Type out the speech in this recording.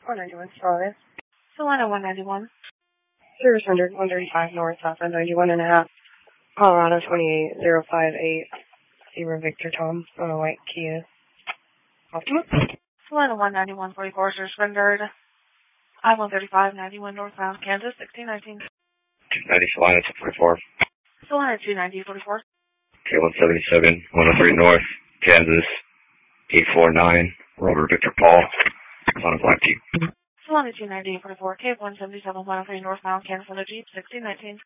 191 Solid. Solana 191. Service 100, 135 North, Southbound 91 and a half. Colorado 28058. Zero Victor Tom on a white Kia Optima. Solana 19144, surrendered. I-135, 91 northbound, Kansas, 1619. 290 Solana 244. Solana 29044. K177, 103 North, Kansas, 849, Robert Victor Paul, on a black Jeep. Solana 29044, K177, 103 northbound, Kansas, on a Jeep, 1619.